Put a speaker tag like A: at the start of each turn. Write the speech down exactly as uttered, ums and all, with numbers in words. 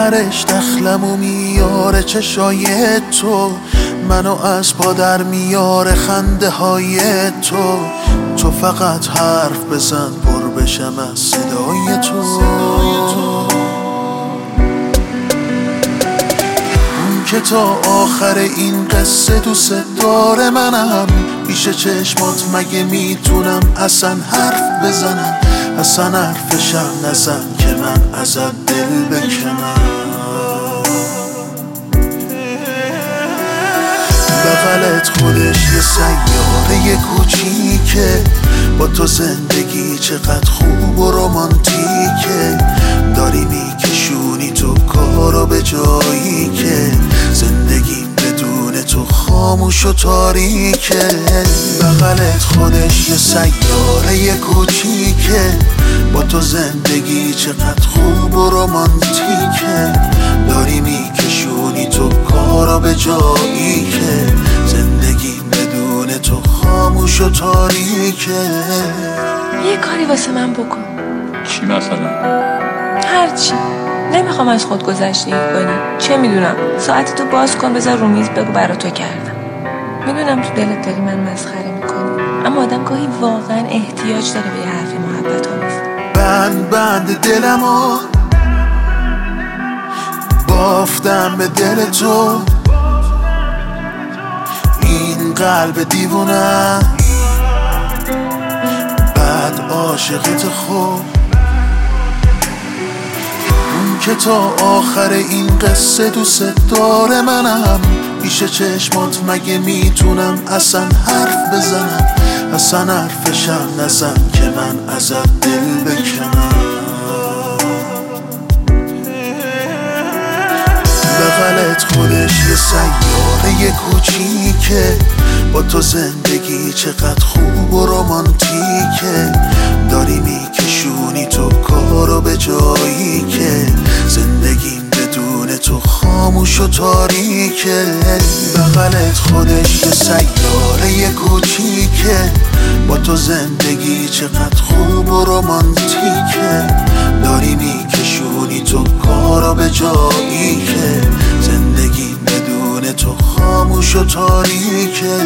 A: آخرش دخلمو میاره چشای تو، منو از پا در میاره خنده های تو. تو فقط حرف بزن پر بشم از صدای تو. اون که تا آخر این قصه دوست داره منم، پیش چشمات مگه میتونم اصلا حرف بزنم؟ اصلا حرفشم نزن که من ازت دل بکنم. بغلت خودش یه سیاره کوچیکه، با تو زندگی چقدر خوب و رومانتیکه. داری میکشونی تو کارو به جایی که زندگی بدون تو خاموش و تاریکه. بغلت خودش یه سیاره کوچیکه، با تو زندگی چقدر خوب و رومانتیکه. داری میکشونی تو کارو به جایی که زندگی بدون تو خاموش و تاریکه.
B: یه کاری واسه من بکن.
C: چی مثلا؟
B: هرچی. نمیخوام از خود گذشتگی کنی. چه میدونم، ساعت تو باز کن بذار رو میز بگو برا تو کردم. میدونم تو دلت داری من مسخره میکنی، اما آدم گاهی واقعا احتیاج داره به یه حرف محبت آمیز.
A: بند بند دلمو بافتم به دل تو، این قلب دیوونه بعد عاشقت خوب. اون که تا آخر این قصه دوست داره منم، پیش چشمات مگه میتونم اصلا حرف بزنم؟ اصلا حرفشم نزن که من ازت دل بکنم. بغلت خودش یه سیاره کوچیکه، با تو زندگی چقدر خوب و رومانتیکه. داری میکشونی تو کارو به جایی که زندگی بدون تو خاموش و تاریکه. بغلت خودش یه سیاره کوچیکه، با تو زندگی چقدر خوب و رومانتیکه. داری میکشونی تو کارو به جایی که زندگی بدون تو خاموش و تاریکه.